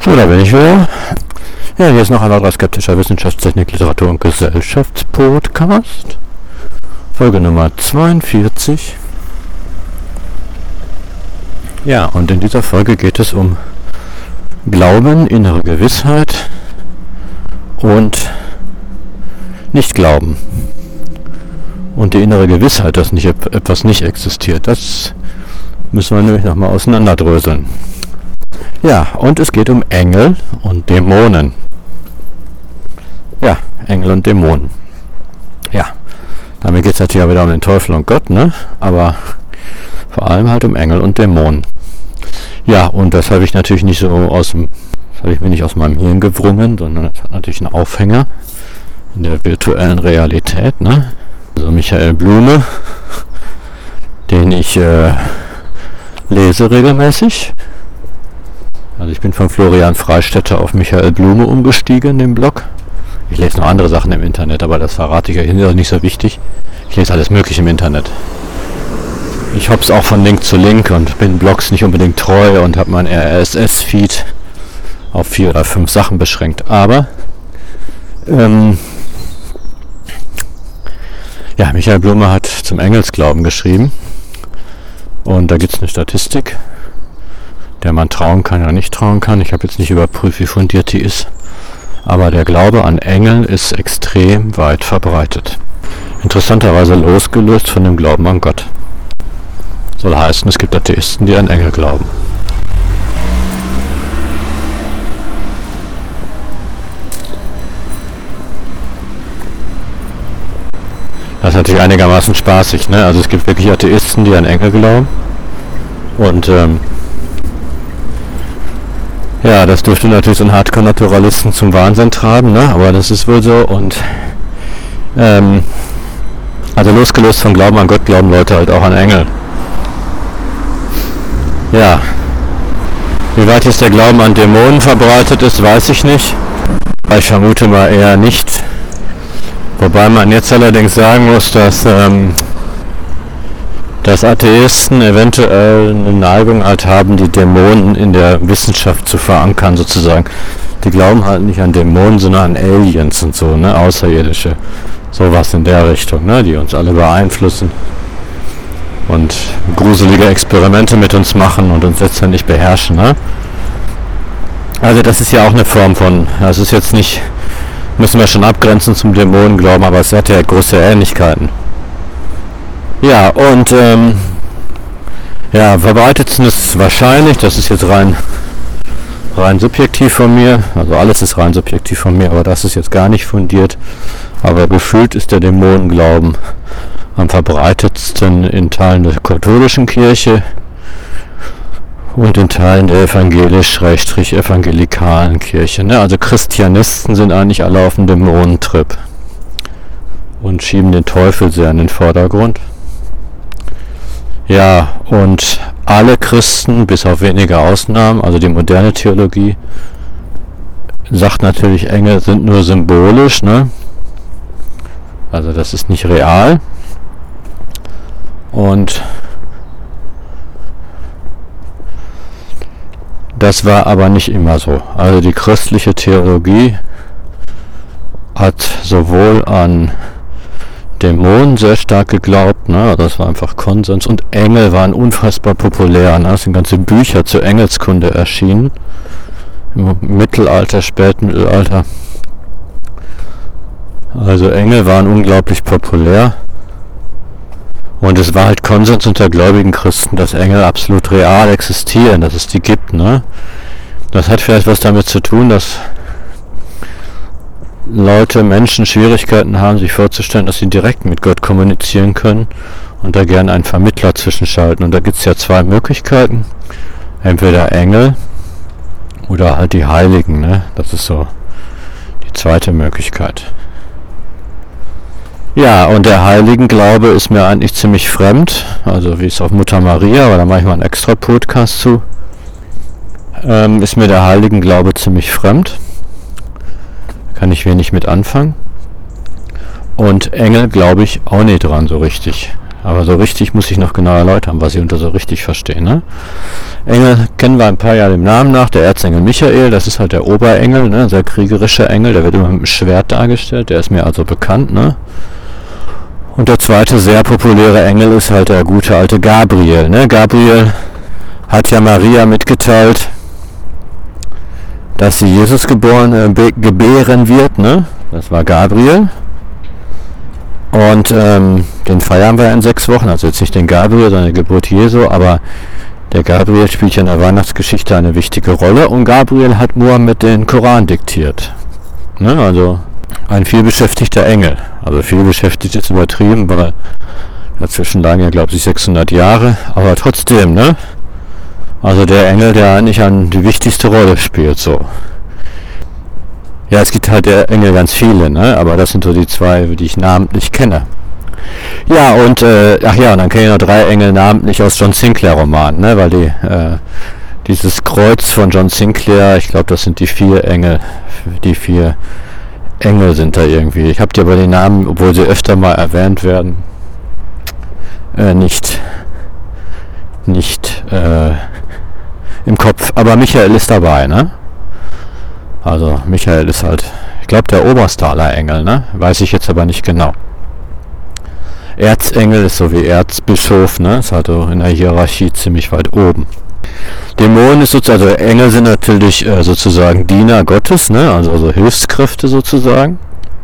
So, da bin ich wieder. Ja, hier ist noch ein anderer skeptischer Wissenschaftstechnik, Literatur und Gesellschaftspodcast. Folge Nummer 42. Ja, und in dieser Folge geht es um Glauben, innere Gewissheit und Nicht-Glauben. Und die innere Gewissheit, dass nicht etwas nicht existiert, das müssen wir nämlich nochmal auseinanderdröseln. Ja, und es geht um Engel und Dämonen. Ja, Engel und Dämonen. Ja, damit geht es natürlich auch wieder um den Teufel und Gott, ne? Aber vor allem halt um Engel und Dämonen. Ja, und das habe ich natürlich nicht so das habe ich mir nicht aus meinem Hirn gewrungen, sondern das hat natürlich einen Aufhänger in der virtuellen Realität, ne? Also Michael Blume, den ich lese regelmäßig. Also ich bin von Florian Freistetter auf Michael Blume umgestiegen, den Blog. Ich lese noch andere Sachen im Internet, aber das verrate ich ja hier, nicht so wichtig. Ich lese alles Mögliche im Internet. Ich hopp's auch von Link zu Link und bin Blogs nicht unbedingt treu und habe mein RSS-Feed auf 4 oder 5 Sachen beschränkt. Aber ja, Michael Blume hat zum Engelsglauben geschrieben und da gibt es eine Statistik, der man trauen kann oder nicht trauen kann. Ich habe jetzt nicht überprüft, wie fundiert die ist, aber der Glaube an Engel ist extrem weit verbreitet. Interessanterweise losgelöst von dem Glauben an Gott. Soll heißen, es gibt Atheisten, die an Engel glauben. Das ist natürlich einigermaßen spaßig, ne? Also es gibt wirklich Atheisten, die an Engel glauben. Und ja, das dürfte natürlich so einen Hardcore-Naturalisten zum Wahnsinn treiben, ne? Aber das ist wohl so. Und also losgelöst von Glauben an Gott glauben Leute halt auch an Engel. Ja. Wie weit jetzt der Glauben an Dämonen verbreitet ist, weiß ich nicht. Aber ich vermute mal eher nicht. Wobei man jetzt allerdings sagen muss, dass Atheisten eventuell eine Neigung halt haben, die Dämonen in der Wissenschaft zu verankern sozusagen. Die glauben halt nicht an Dämonen, sondern an Aliens und so, ne, Außerirdische. Sowas in der Richtung, ne, die uns alle beeinflussen und gruselige Experimente mit uns machen und uns letztendlich beherrschen, ne. Also das ist ja auch eine Form von, das ist jetzt nicht, müssen wir schon abgrenzen zum Dämonenglauben, aber es hat ja große Ähnlichkeiten. Ja, und ja, verbreitetsten ist wahrscheinlich, das ist jetzt rein subjektiv von mir, also alles ist rein subjektiv von mir, aber das ist jetzt gar nicht fundiert, aber gefühlt ist der Dämonenglauben am verbreitetsten in Teilen der katholischen Kirche und in Teilen der evangelisch-evangelikalen Kirche. Ne? Also Christianisten sind eigentlich alle auf dem Dämonentrip und schieben den Teufel sehr in den Vordergrund. Ja, und alle Christen, bis auf wenige Ausnahmen, also die moderne Theologie, sagt natürlich, Engel sind nur symbolisch, ne? Also das ist nicht real. Und das war aber nicht immer so. Also die christliche Theologie hat sowohl an Dämonen sehr stark geglaubt, ne? Das war einfach Konsens, und Engel waren unfassbar populär, ne? Es sind ganze Bücher zur Engelskunde erschienen im Mittelalter, Spätmittelalter. Also Engel waren unglaublich populär und es war halt Konsens unter gläubigen Christen, dass Engel absolut real existieren, dass es die gibt, ne? Das hat vielleicht was damit zu tun, dass Menschen Schwierigkeiten haben, sich vorzustellen, dass sie direkt mit Gott kommunizieren können und da gerne einen Vermittler zwischenschalten. Und da gibt es ja 2 Möglichkeiten. Entweder Engel oder halt die Heiligen, ne? Das ist so die zweite Möglichkeit. Ja, und der Heiligenglaube ist mir eigentlich ziemlich fremd, also wie es auf Mutter Maria, aber da mache ich mal einen extra Podcast zu, ist mir der Heiligenglaube ziemlich fremd. Kann ich wenig mit anfangen. Und Engel glaube ich auch nicht dran so richtig. Aber so richtig muss ich noch genau erläutern, was ich unter so richtig verstehe. Ne? Engel kennen wir ein paar ja dem Namen nach, der Erzengel Michael, das ist halt der Oberengel, ne, sehr kriegerischer Engel, der wird immer mit dem Schwert dargestellt, der ist mir also bekannt, ne. Und der zweite sehr populäre Engel ist halt der gute alte Gabriel, ne. Gabriel hat ja Maria mitgeteilt, dass sie Jesus gebären wird, ne. Das war Gabriel. Und den feiern wir in 6 Wochen, also jetzt nicht den Gabriel, sondern die Geburt Jesu, aber der Gabriel spielt ja in der Weihnachtsgeschichte eine wichtige Rolle und Gabriel hat Mohammed den Koran diktiert. Ne? Also ein vielbeschäftigter Engel. Also vielbeschäftigt ist übertrieben, weil dazwischen lagen ja glaube ich 600 Jahre, aber trotzdem, ne? Also der Engel, der eigentlich die wichtigste Rolle spielt, so. Ja, es gibt halt der Engel ganz viele, ne? Aber das sind so die 2, die ich namentlich kenne. Ja, und, und dann kenne ich noch 3 Engel namentlich aus John Sinclair Romanen, ne? Weil dieses Kreuz von John Sinclair, ich glaube, das sind die 4 Engel. Die 4 Engel sind da irgendwie. Ich habe die aber die Namen, obwohl sie öfter mal erwähnt werden, nicht im Kopf. Aber Michael ist dabei, ne? Also Michael ist halt, ich glaube, der oberste aller Engel, ne? Weiß ich jetzt aber nicht genau. Erzengel ist so wie Erzbischof, ne? Ist halt in der Hierarchie ziemlich weit oben. Dämonen ist sozusagen, also Engel sind natürlich sozusagen Diener Gottes, ne? Also Hilfskräfte sozusagen.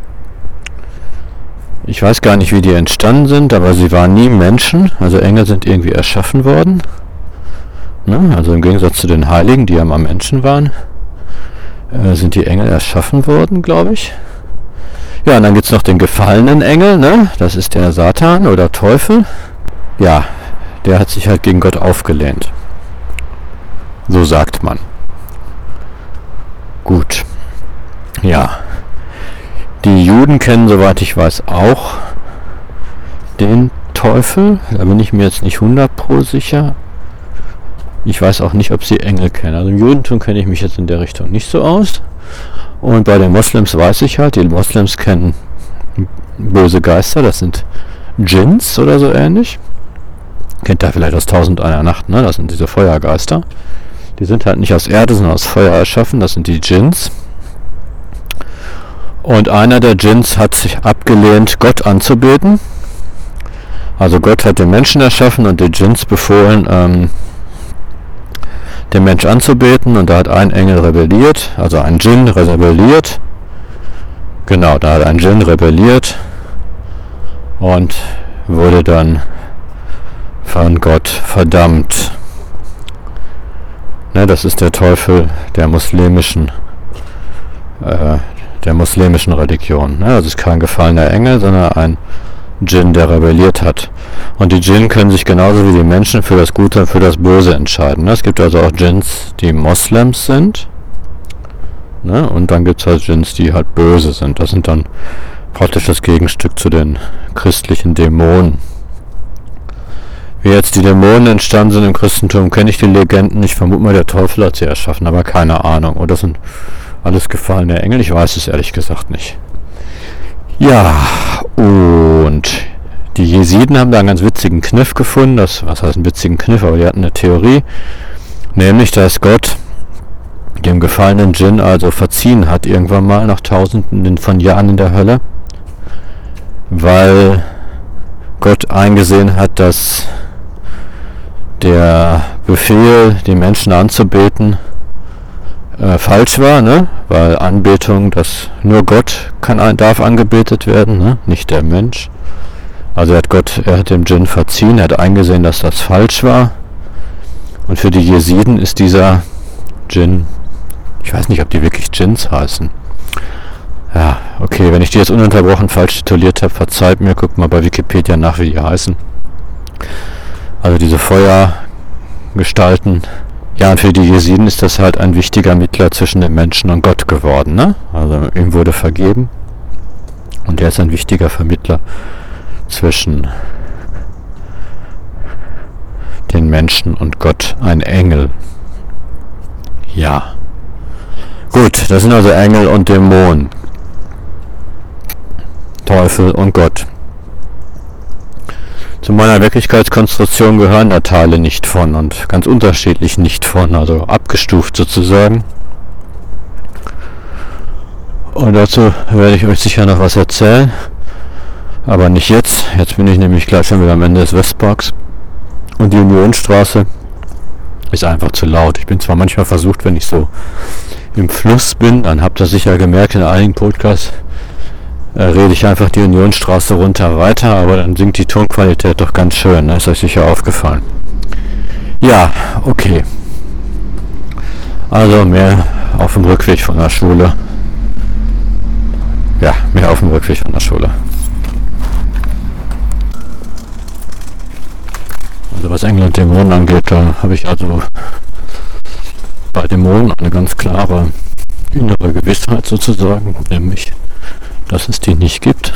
Ich weiß gar nicht, wie die entstanden sind, aber sie waren nie Menschen. Also Engel sind irgendwie erschaffen worden. Ne? Also im Gegensatz zu den Heiligen, die ja mal Menschen waren, sind die Engel erschaffen worden, glaube ich. Ja, und dann gibt es noch den gefallenen Engel, ne? Das ist der Satan oder Teufel. Ja, der hat sich halt gegen Gott aufgelehnt. So sagt man. Gut. Ja. Die Juden kennen, soweit ich weiß, auch den Teufel. Da bin ich mir jetzt nicht 100% sicher. Ich weiß auch nicht, ob sie Engel kennen. Also im Judentum kenne ich mich jetzt in der Richtung nicht so aus. Und bei den Moslems weiß ich halt, die Moslems kennen böse Geister, das sind Djinns oder so ähnlich. Kennt ihr vielleicht aus 1001 Nacht, ne? Das sind diese Feuergeister. Die sind halt nicht aus Erde, sondern aus Feuer erschaffen, das sind die Djinns. Und einer der Djinns hat sich abgelehnt, Gott anzubeten. Also Gott hat den Menschen erschaffen und die Djinns befohlen, den Mensch anzubeten, und da hat ein Engel rebelliert, also ein Djinn rebelliert. Genau, da hat ein Djinn rebelliert und wurde dann von Gott verdammt. Ne, das ist der Teufel der muslimischen Religion. Ne? Das ist kein gefallener Engel, sondern ein Djinn, der rebelliert hat. Und die Djinn können sich genauso wie die Menschen für das Gute und für das Böse entscheiden. Ne? Es gibt also auch Djinns, die Moslems sind. Ne? Und dann gibt es halt Djinns, die halt böse sind. Das sind dann praktisch das Gegenstück zu den christlichen Dämonen. Wie jetzt die Dämonen entstanden sind im Christentum, kenne ich die Legenden. Ich vermute mal, der Teufel hat sie erschaffen, aber keine Ahnung. Oder das sind alles gefallene Engel? Ich weiß es ehrlich gesagt nicht. Ja, und die Jesiden haben da einen ganz witzigen Kniff gefunden. Was heißt einen witzigen Kniff? Aber die hatten eine Theorie. Nämlich, dass Gott dem gefallenen Djinn also verziehen hat, irgendwann mal nach Tausenden von Jahren in der Hölle. Weil Gott eingesehen hat, dass der Befehl, die Menschen anzubeten, falsch war, ne? Weil Anbetung, das nur Gott darf angebetet werden, ne? Nicht der Mensch. Also er hat dem Djinn verziehen, er hat eingesehen, dass das falsch war. Und für die Jesiden ist dieser Djinn, ich weiß nicht, ob die wirklich Djinns heißen. Ja, okay, wenn ich die jetzt ununterbrochen falsch tituliert habe, verzeiht mir, guckt mal bei Wikipedia nach, wie die heißen. Also diese Feuergestalten. Ja, und für die Jesiden ist das halt ein wichtiger Mittler zwischen den Menschen und Gott geworden, ne? Also ihm wurde vergeben und er ist ein wichtiger Vermittler zwischen den Menschen und Gott, ein Engel. Ja. Gut, das sind also Engel und Dämonen. Teufel und Gott. Zu meiner Wirklichkeitskonstruktion gehören da Teile nicht von und ganz unterschiedlich nicht von, also abgestuft sozusagen. Und dazu werde ich euch sicher noch was erzählen, aber nicht jetzt. Jetzt bin ich nämlich gleich schon wieder am Ende des Westparks und die Unionstraße ist einfach zu laut. Ich bin zwar manchmal versucht, wenn ich so im Fluss bin, dann habt ihr sicher gemerkt, in einigen Podcasts rede ich einfach die Unionstraße runter weiter, aber dann sinkt die Tonqualität doch ganz schön, ne? Ist euch sicher aufgefallen. Ja, okay. Also mehr auf dem Rückweg von der Schule. Ja, mehr auf dem Rückweg von der Schule. Also was Engel und Dämonen angeht, da habe ich also bei Dämonen eine ganz klare innere Gewissheit sozusagen, nämlich, dass es die nicht gibt.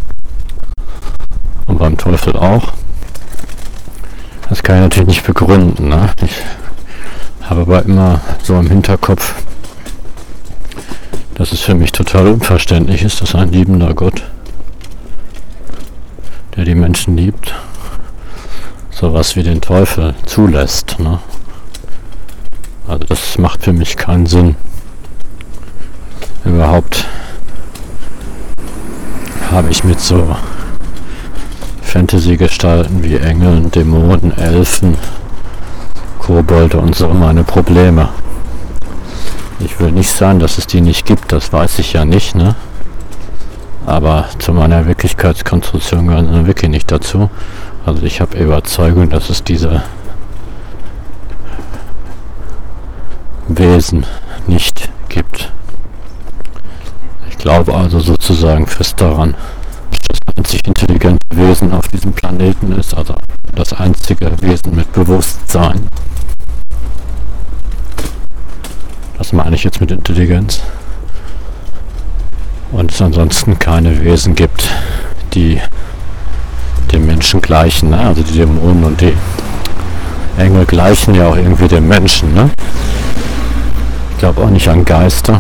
Und beim Teufel auch. Das kann ich natürlich nicht begründen. Ne? Ich habe aber immer so im Hinterkopf, dass es für mich total unverständlich ist, dass ein liebender Gott, der die Menschen liebt, sowas wie den Teufel zulässt. Ne? Also das macht für mich keinen Sinn. Überhaupt habe ich mit so Fantasy-Gestalten wie Engeln, Dämonen, Elfen, Kobolde und so meine Probleme. Ich will nicht sagen, dass es die nicht gibt, das weiß ich ja nicht, ne? Aber zu meiner Wirklichkeitskonstruktion gehören sie wirklich nicht dazu. Also ich habe Überzeugung, dass es diese Wesen nicht gibt. Ich glaube also sozusagen fest daran, dass das einzig intelligente Wesen auf diesem Planeten ist, also das einzige Wesen mit Bewusstsein. Das meine ich jetzt mit Intelligenz. Und es ansonsten keine Wesen gibt, die dem Menschen gleichen, ne? Also die Dämonen und die Engel gleichen ja auch irgendwie dem Menschen, ne? Ich glaube auch nicht an Geister.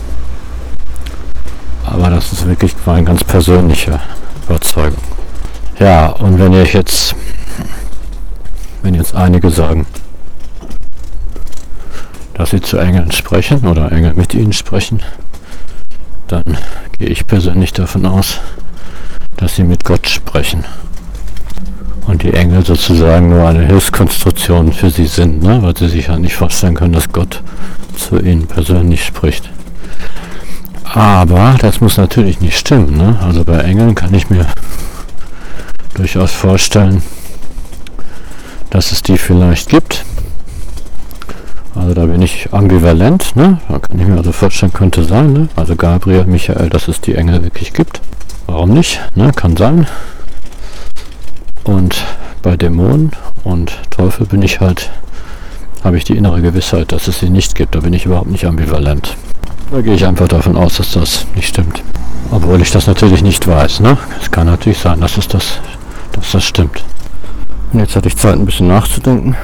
Aber das ist wirklich meine ganz persönliche Überzeugung. Ja, und wenn jetzt einige sagen, dass sie zu Engeln sprechen oder Engel mit ihnen sprechen, dann gehe ich persönlich davon aus, dass sie mit Gott sprechen. Und die Engel sozusagen nur eine Hilfskonstruktion für sie sind, ne? Weil sie sich ja nicht vorstellen können, dass Gott zu ihnen persönlich spricht. Aber das muss natürlich nicht stimmen, ne? Also bei Engeln kann ich mir durchaus vorstellen, dass es die vielleicht gibt. Also da bin ich ambivalent, ne? Da kann ich mir also vorstellen, könnte sein, ne? Also Gabriel, Michael, dass es die Engel wirklich gibt. Warum nicht? Ne? Kann sein. Und bei Dämonen und Teufel habe ich die innere Gewissheit, dass es sie nicht gibt. Da bin ich überhaupt nicht ambivalent. Da gehe ich einfach davon aus, dass das nicht stimmt. Obwohl ich das natürlich nicht weiß, ne? Es kann natürlich sein, dass das stimmt. Und jetzt hatte ich Zeit, ein bisschen nachzudenken.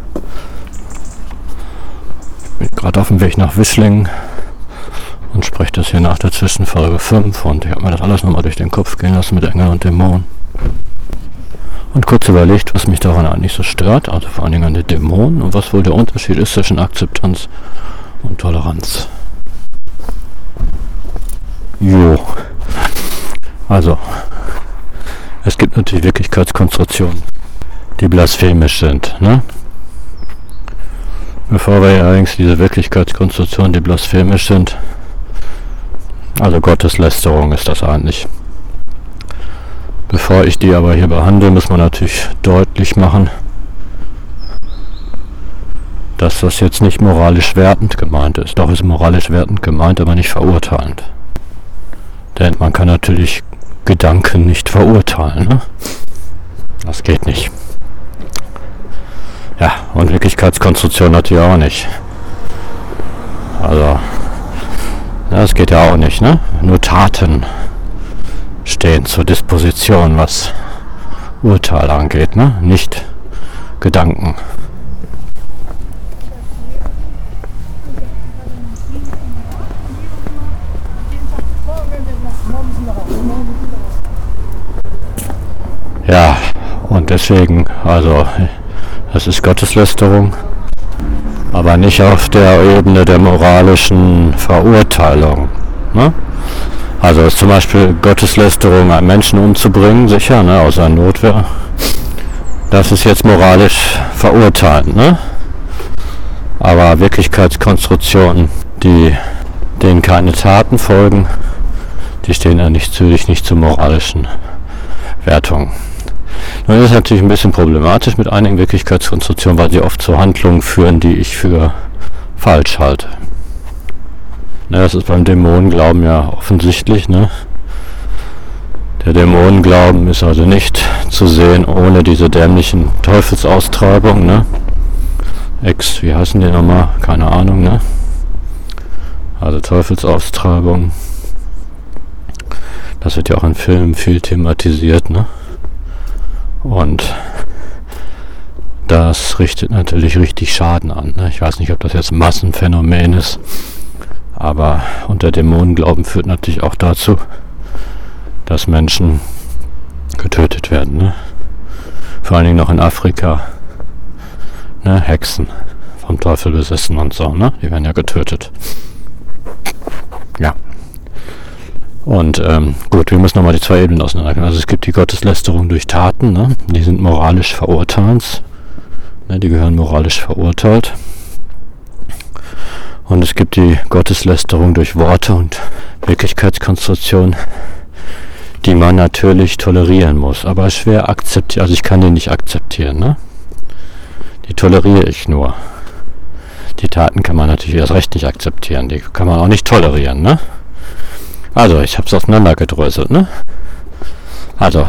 Bin gerade auf dem Weg nach Wischlingen und spreche das hier nach der Zwischenfolge 5 und ich habe mir das alles nochmal durch den Kopf gehen lassen mit Engel und Dämonen. Und kurz überlegt, was mich daran eigentlich so stört, also vor allen Dingen an den Dämonen und was wohl der Unterschied ist zwischen Akzeptanz und Toleranz. Jo. Also, es gibt natürlich Wirklichkeitskonstruktionen, die blasphemisch sind, ne? Bevor wir allerdings diese Wirklichkeitskonstruktionen, die blasphemisch sind, also Gotteslästerung ist das eigentlich. Bevor ich die aber hier behandle, muss man natürlich deutlich machen, dass das jetzt nicht moralisch wertend gemeint ist. Doch ist moralisch wertend gemeint, aber nicht verurteilend. Denn man kann natürlich Gedanken nicht verurteilen, ne? Das geht nicht. Ja, und Wirklichkeitskonstruktion natürlich auch nicht. Also, ja, das geht ja auch nicht, ne? Nur Taten stehen zur Disposition, was Urteil angeht, ne? Nicht Gedanken. Ja, und deswegen, also es ist Gotteslästerung, aber nicht auf der Ebene der moralischen Verurteilung. Ne? Also es ist zum Beispiel Gotteslästerung, einen Menschen umzubringen, sicher, ne, außer Notwehr. Das ist jetzt moralisch verurteilt, ne? Aber Wirklichkeitskonstruktionen, denen keine Taten folgen, die stehen ja natürlich nicht zur moralischen Wertung. Nun ist es natürlich ein bisschen problematisch mit einigen Wirklichkeitskonstruktionen, weil sie oft zu Handlungen führen, die ich für falsch halte. Ne, das ist beim Dämonenglauben ja offensichtlich, ne? Der Dämonenglauben ist also nicht zu sehen ohne diese dämlichen Teufelsaustreibungen, ne? Wie heißen die nochmal? Keine Ahnung, ne? Also Teufelsaustreibung. Das wird ja auch in Filmen viel thematisiert, ne? Und das richtet natürlich richtig Schaden an, ne? Ich weiß nicht, ob das jetzt ein Massenphänomen ist, aber unter Dämonenglauben führt natürlich auch dazu, dass Menschen getötet werden, ne? Vor allen Dingen noch in Afrika, ne? Hexen vom Teufel besessen und so, ne? Die werden ja getötet. Ja. Und gut, wir müssen nochmal die zwei Ebenen auseinandergehen. Also es gibt die Gotteslästerung durch Taten, ne? Die sind moralisch verurteilend, ne? Die gehören moralisch verurteilt. Und es gibt die Gotteslästerung durch Worte und Wirklichkeitskonstruktion, die man natürlich tolerieren muss, aber schwer akzeptieren. Also ich kann die nicht akzeptieren, ne? Die toleriere ich nur. Die Taten kann man natürlich erst recht nicht akzeptieren, die kann man auch nicht tolerieren, ne? Also, ich habe es auseinandergedröselt, ne? Also,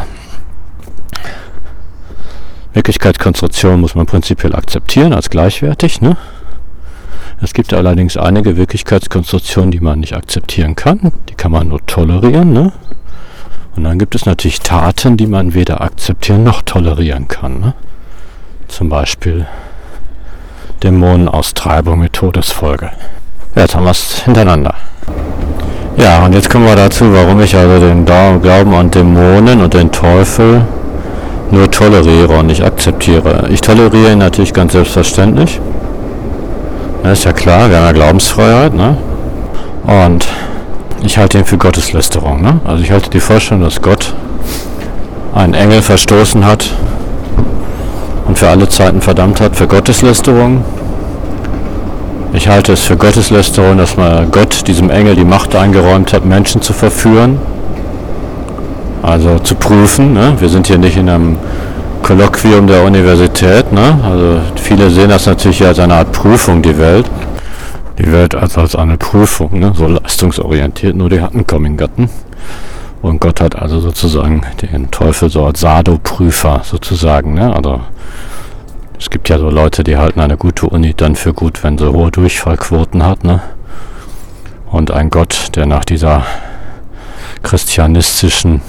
Wirklichkeitskonstruktion muss man prinzipiell akzeptieren als gleichwertig, ne? Es gibt allerdings einige Wirklichkeitskonstruktionen, die man nicht akzeptieren kann. Die kann man nur tolerieren, ne? Und dann gibt es natürlich Taten, die man weder akzeptieren noch tolerieren kann, ne? Zum Beispiel Dämonenaustreibung mit Todesfolge. Ja, jetzt haben wir es hintereinander. Ja, und jetzt kommen wir dazu, warum ich also den Glauben an Dämonen und den Teufel nur toleriere und nicht akzeptiere. Ich toleriere ihn natürlich ganz selbstverständlich. Das ist ja klar, wir haben ja Glaubensfreiheit, ne? Und ich halte ihn für Gotteslästerung, ne? Also ich halte die Vorstellung, dass Gott einen Engel verstoßen hat und für alle Zeiten verdammt hat, für Gotteslästerung. Ich halte es für Gotteslästerung, dass man Gott diesem Engel die Macht eingeräumt hat, Menschen zu verführen. Also zu prüfen, ne? Wir sind hier nicht in einem Kolloquium der Universität, ne? Also viele sehen das natürlich als eine Art Prüfung, die Welt. Die Welt als eine Prüfung, ne? So leistungsorientiert, nur die hatten Gatten. Und Gott hat also sozusagen den Teufel so als Sado-Prüfer sozusagen, ne? Also es gibt ja so Leute, die halten eine gute Uni dann für gut, wenn sie hohe Durchfallquoten hat, ne? Und ein Gott, der nach dieser christianistischen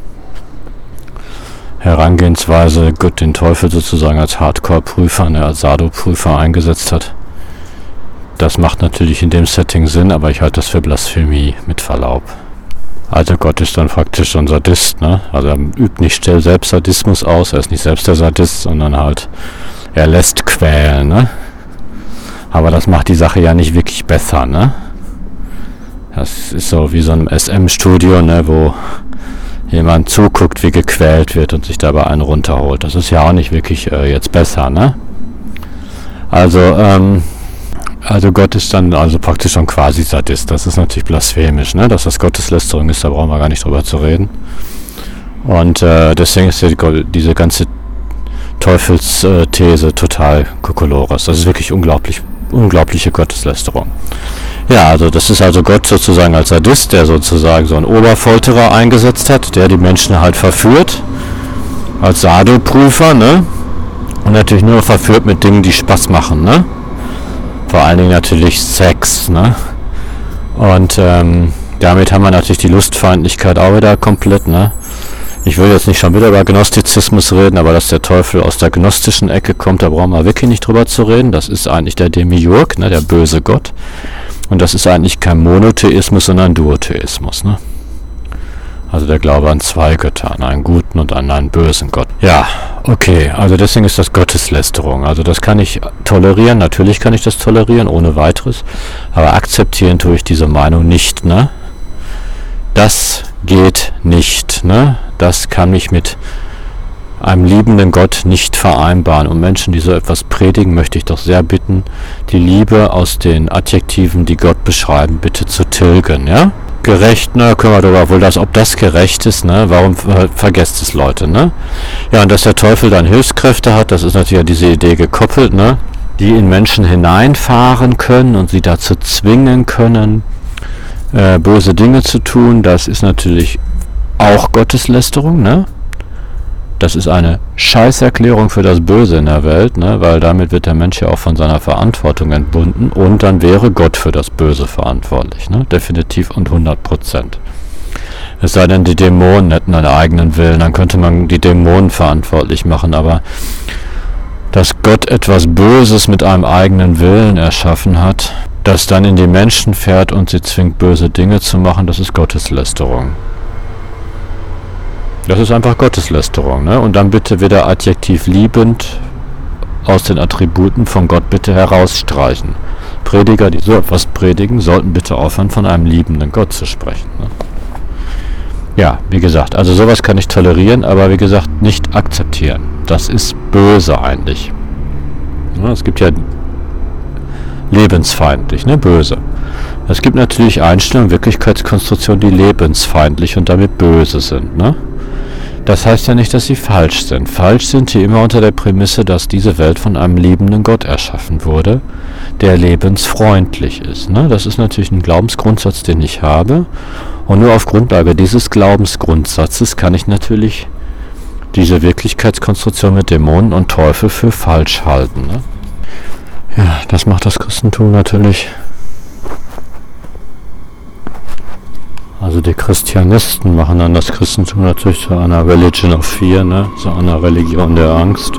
Herangehensweise Gott den Teufel sozusagen als Hardcore-Prüfer, ne, als Sado-Prüfer eingesetzt hat. Das macht natürlich in dem Setting Sinn, aber ich halte das für Blasphemie, mit Verlaub. Also Gott ist dann praktisch so ein Sadist, ne? Also er übt nicht selbst Sadismus aus, er ist nicht selbst der Sadist, sondern halt, er lässt quälen, ne? Aber das macht die Sache ja nicht wirklich besser, ne? Das ist so wie so ein SM-Studio, ne, wo jemand zuguckt, wie gequält wird und sich dabei einen runterholt. Das ist ja auch nicht wirklich jetzt besser, ne? Also Gott ist dann also praktisch schon quasi Sadist. Das ist natürlich blasphemisch, ne? Dass das Gotteslästerung ist, da brauchen wir gar nicht drüber zu reden. Und deswegen ist ja diese ganze Teufelsthese total Kokolores. Das ist wirklich unglaubliche Gotteslästerung. Ja, also das ist also Gott sozusagen als Sadist, der sozusagen so einen Oberfolterer eingesetzt hat, der die Menschen halt verführt, als Sado-Prüfer, ne? Und natürlich nur verführt mit Dingen, die Spaß machen, ne? Vor allen Dingen natürlich Sex, ne? Und damit haben wir natürlich die Lustfeindlichkeit auch wieder komplett, ne? Ich will jetzt nicht schon wieder über Gnostizismus reden, aber dass der Teufel aus der gnostischen Ecke kommt, da brauchen wir wirklich nicht drüber zu reden. Das ist eigentlich der Demiurg, ne? Der böse Gott. Und das ist eigentlich kein Monotheismus, sondern Duotheismus, ne? Also der Glaube an zwei Götter, an einen guten und an einen bösen Gott. Ja, okay, also deswegen ist das Gotteslästerung. Also das kann ich tolerieren, natürlich kann ich das tolerieren, ohne weiteres. Aber akzeptieren tue ich diese Meinung nicht, ne? Das geht nicht, ne? Das kann mich mit einem liebenden Gott nicht vereinbaren. Und Menschen, die so etwas predigen, möchte ich doch sehr bitten, die Liebe aus den Adjektiven, die Gott beschreiben, bitte zu tilgen, ja? Gerecht, ne, können wir darüber wohl ob das gerecht ist, ne? Warum vergesst es Leute, ne? Ja, und dass der Teufel dann Hilfskräfte hat, das ist natürlich an diese Idee gekoppelt, ne? Die in Menschen hineinfahren können und sie dazu zwingen können, böse Dinge zu tun, das ist natürlich auch Gotteslästerung, ne? Das ist eine Scheißerklärung für das Böse in der Welt, ne? Weil damit wird der Mensch ja auch von seiner Verantwortung entbunden und dann wäre Gott für das Böse verantwortlich, ne? Definitiv und 100%. Es sei denn, die Dämonen hätten einen eigenen Willen, dann könnte man die Dämonen verantwortlich machen, aber dass Gott etwas Böses mit einem eigenen Willen erschaffen hat, das dann in die Menschen fährt und sie zwingt, böse Dinge zu machen, das ist Gotteslästerung. Das ist einfach Gotteslästerung, ne? Und dann bitte wieder Adjektiv liebend aus den Attributen von Gott bitte herausstreichen. Prediger, die so etwas predigen, sollten bitte aufhören, von einem liebenden Gott zu sprechen, ne? Ja, wie gesagt, also sowas kann ich tolerieren, aber wie gesagt, nicht akzeptieren. Das ist böse eigentlich. Ja, es gibt ja lebensfeindlich, ne? Böse. Es gibt natürlich Einstellungen, Wirklichkeitskonstruktionen, die lebensfeindlich und damit böse sind, ne? Das heißt ja nicht, dass sie falsch sind. Falsch sind sie immer unter der Prämisse, dass diese Welt von einem liebenden Gott erschaffen wurde, der lebensfreundlich ist, ne? Das ist natürlich ein Glaubensgrundsatz, den ich habe. Und nur auf Grundlage dieses Glaubensgrundsatzes kann ich natürlich diese Wirklichkeitskonstruktion mit Dämonen und Teufel für falsch halten, ne? Ja, das macht das Christentum natürlich. Also die Christianisten machen dann das Christentum natürlich zu einer Religion of Fear, ne? Zu einer Religion der Angst.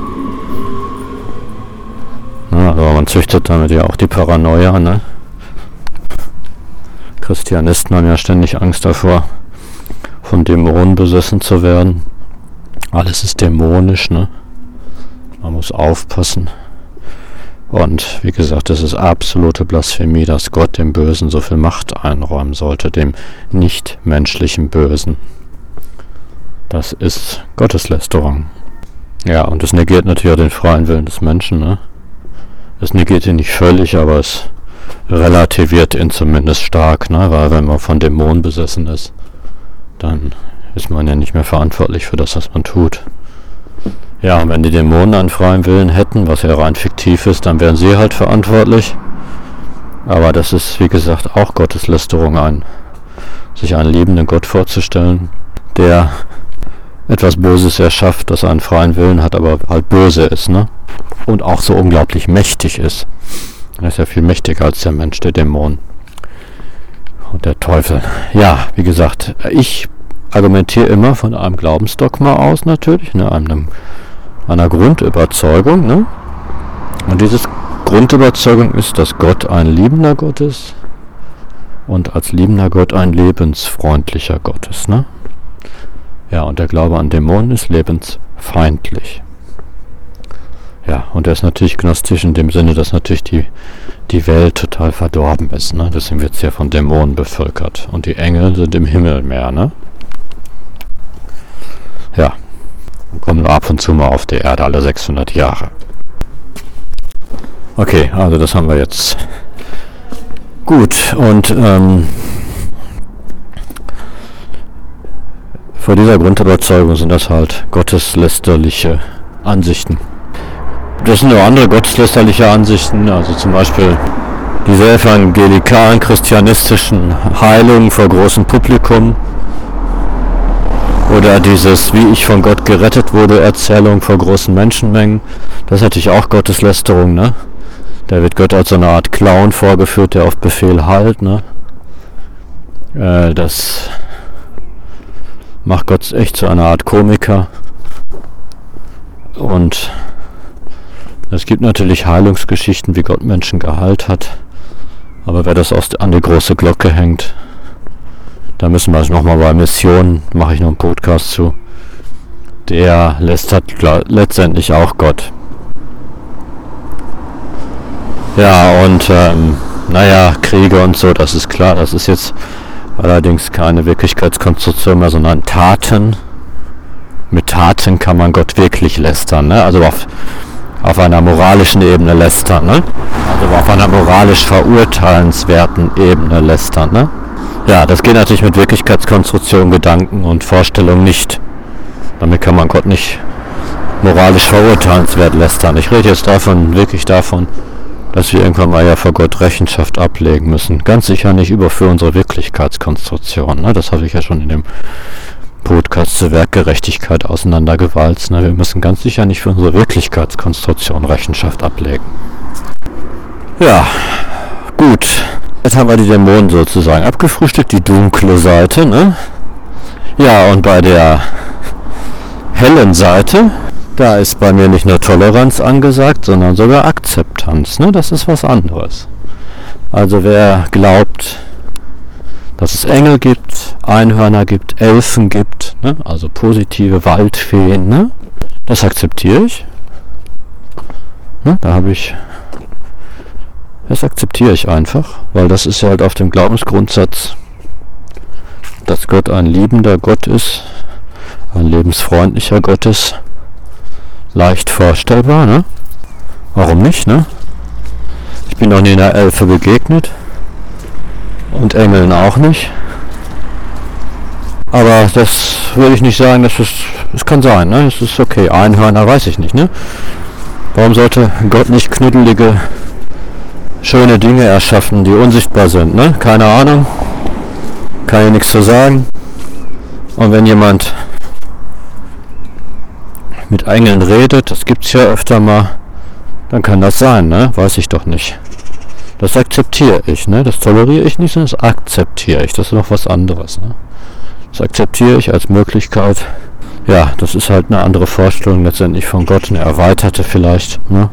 Ja, aber man züchtet damit ja auch die Paranoia, ne? Christianisten haben ja ständig Angst davor, von Dämonen besessen zu werden. Alles ist dämonisch, ne? Man muss aufpassen. Und wie gesagt, es ist absolute Blasphemie, dass Gott dem Bösen so viel Macht einräumen sollte, dem nichtmenschlichen Bösen. Das ist Gotteslästerung. Ja, und es negiert natürlich auch den freien Willen des Menschen, ne? Es negiert ihn nicht völlig, aber es relativiert ihn zumindest stark, ne? Weil wenn man von Dämonen besessen ist, dann ist man ja nicht mehr verantwortlich für das, was man tut. Ja, und wenn die Dämonen einen freien Willen hätten, was ja rein fiktiv ist, dann wären sie halt verantwortlich. Aber das ist, wie gesagt, auch Gotteslästerung, sich einen liebenden Gott vorzustellen, der etwas Böses erschafft, das einen freien Willen hat, aber halt böse ist, ne? Und auch so unglaublich mächtig ist. Er ist ja viel mächtiger als der Mensch, der Dämon und der Teufel. Ja, wie gesagt, ich argumentiere immer von einem Glaubensdogma aus natürlich, ne? Einer Grundüberzeugung, ne? Und diese Grundüberzeugung ist, dass Gott ein liebender Gott ist und als liebender Gott ein lebensfreundlicher Gott ist, ne? Ja, und der Glaube an Dämonen ist lebensfeindlich. Ja, und er ist natürlich gnostisch in dem Sinne, dass natürlich die Welt total verdorben ist, ne? Deswegen wird es ja von Dämonen bevölkert. Und die Engel sind im Himmel mehr, ne? Ja, kommen ab und zu mal auf die Erde, alle 600 Jahre. Okay, also das haben wir jetzt. Gut, und vor dieser Grundüberzeugung sind das halt gotteslästerliche Ansichten. Das sind auch andere gotteslästerliche Ansichten, also zum Beispiel diese evangelikalen, christianistischen Heilungen vor großem Publikum. Oder dieses, wie ich von Gott gerettet wurde, Erzählung vor großen Menschenmengen. Das ist natürlich auch Gotteslästerung, ne? Da wird Gott als so eine Art Clown vorgeführt, der auf Befehl heilt, ne? Das macht Gott echt zu einer Art Komiker. Und es gibt natürlich Heilungsgeschichten, wie Gott Menschen geheilt hat. Aber wer das an die große Glocke hängt, Da müssen wir nochmal bei Missionen, mache ich noch einen Podcast zu. Der lästert letztendlich auch Gott. Ja, und Kriege und so, das ist klar, das ist jetzt allerdings keine Wirklichkeitskonstruktion mehr, sondern Taten. Mit Taten kann man Gott wirklich lästern, ne? Also auf einer moralischen Ebene lästern, ne? Also auf einer moralisch verurteilenswerten Ebene lästern, ne? Ja, das geht natürlich mit Wirklichkeitskonstruktion, Gedanken und Vorstellungen nicht. Damit kann man Gott nicht moralisch verurteilenswert lästern. Ich rede jetzt wirklich davon, dass wir irgendwann mal ja vor Gott Rechenschaft ablegen müssen. Ganz sicher nicht für unsere Wirklichkeitskonstruktion, ne? Das habe ich ja schon in dem Podcast zur Werkgerechtigkeit auseinandergewalzt. Ne? Wir müssen ganz sicher nicht für unsere Wirklichkeitskonstruktion Rechenschaft ablegen. Ja, gut. Jetzt haben wir die Dämonen sozusagen abgefrühstückt, die dunkle Seite. Ne? Ja, und bei der hellen Seite, da ist bei mir nicht nur Toleranz angesagt, sondern sogar Akzeptanz. Ne? Das ist was anderes. Also wer glaubt, dass es Engel gibt, Einhörner gibt, Elfen gibt, ne? Also positive Waldfeen, ne? Das akzeptiere ich. Ne? Das akzeptiere ich einfach, weil das ist ja halt auf dem Glaubensgrundsatz, dass Gott ein liebender Gott ist, ein lebensfreundlicher Gott ist, leicht vorstellbar, ne? Warum nicht, ne? Ich bin noch nie einer Elfe begegnet. Und Engeln auch nicht. Aber das würde ich nicht sagen, das kann sein, ne? Es ist okay. Einhörner weiß ich nicht, ne? Warum sollte Gott nicht knuddelige, schöne Dinge erschaffen, die unsichtbar sind, ne? Keine Ahnung. Kann ich nichts zu sagen. Und wenn jemand mit Engeln redet, das gibt's ja öfter mal, dann kann das sein, ne? Weiß ich doch nicht. Das akzeptiere ich, ne? Das toleriere ich nicht, sondern das akzeptiere ich. Das ist noch was anderes, ne? Das akzeptiere ich als Möglichkeit. Ja, das ist halt eine andere Vorstellung letztendlich von Gott, eine erweiterte vielleicht, ne?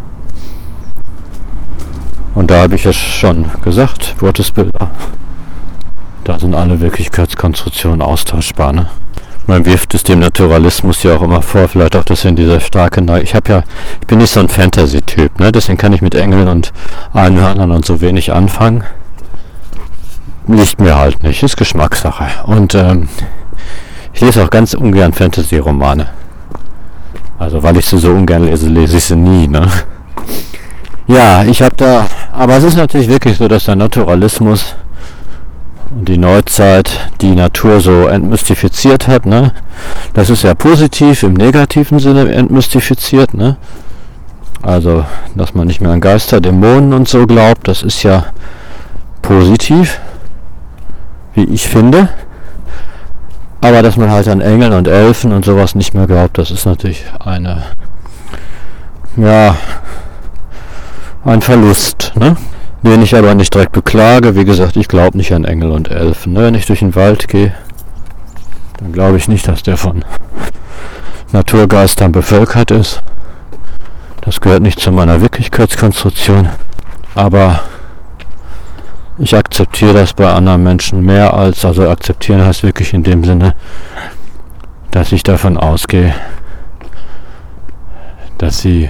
Und da habe ich ja schon gesagt, Gottesbilder, da sind alle Wirklichkeitskonstruktionen austauschbar, ne? Man wirft es dem Naturalismus ja auch immer vor, vielleicht auch das in dieser starke ich bin nicht so ein Fantasy-Typ, ne? Deswegen kann ich mit Engeln und Einhörnern und so wenig anfangen. Liegt mir halt nicht, ist Geschmackssache. Und ich lese auch ganz ungern Fantasy-Romane. Also weil ich sie so ungern lese ich sie nie, ne? Ja, aber es ist natürlich wirklich so, dass der Naturalismus und die Neuzeit die Natur so entmystifiziert hat, ne? Das ist ja positiv, im negativen Sinne entmystifiziert, ne? Also, dass man nicht mehr an Geister, Dämonen und so glaubt, das ist ja positiv, wie ich finde. Aber dass man halt an Engeln und Elfen und sowas nicht mehr glaubt, das ist natürlich ein Verlust, ne? Den ich aber nicht direkt beklage. Wie gesagt, ich glaube nicht an Engel und Elfen. Ne? Wenn ich durch den Wald gehe, dann glaube ich nicht, dass der von Naturgeistern bevölkert ist. Das gehört nicht zu meiner Wirklichkeitskonstruktion. Aber ich akzeptiere das bei anderen Menschen mehr also akzeptieren heißt wirklich in dem Sinne, dass ich davon ausgehe, dass sie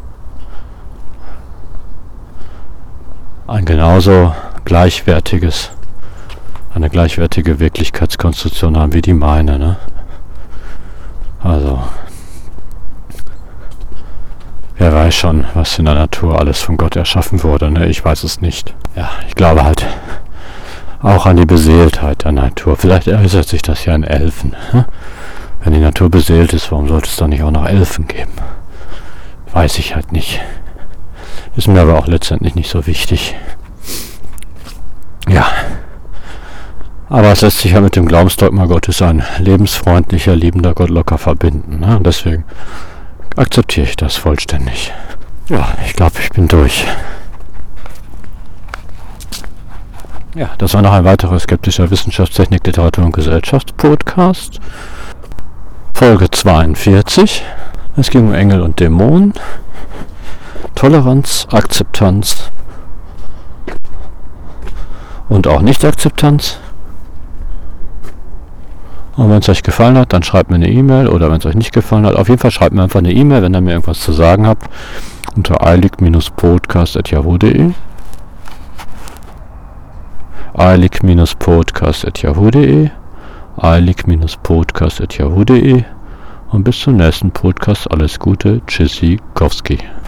eine gleichwertige Wirklichkeitskonstruktion haben wie die meine, ne? Also, wer weiß schon, was in der Natur alles von Gott erschaffen wurde, ne? Ich weiß es nicht. Ja, ich glaube halt auch an die Beseeltheit der Natur. Vielleicht äußert sich das ja in Elfen. Ne? Wenn die Natur beseelt ist, warum sollte es dann nicht auch noch Elfen geben? Weiß ich halt nicht. Ist mir aber auch letztendlich nicht so wichtig. Ja. Aber es lässt sich ja mit dem Glaubensdogma Gottes ein lebensfreundlicher, liebender Gott locker verbinden. Ne? Und deswegen akzeptiere ich das vollständig. Ja, ich glaube, ich bin durch. Ja, das war noch ein weiterer skeptischer Wissenschaftstechnik, Literatur und Gesellschaftspodcast. Folge 42. Es ging um Engel und Dämonen. Toleranz, Akzeptanz und auch Nicht-Akzeptanz. Und wenn es euch gefallen hat, dann schreibt mir eine E-Mail, oder wenn es euch nicht gefallen hat, auf jeden Fall schreibt mir einfach eine E-Mail, wenn ihr mir irgendwas zu sagen habt, unter eilig-podcast@yahoo.de eilig-podcast@yahoo.de eilig-podcast@yahoo.de und bis zum nächsten Podcast. Alles Gute. Tschüssikowski.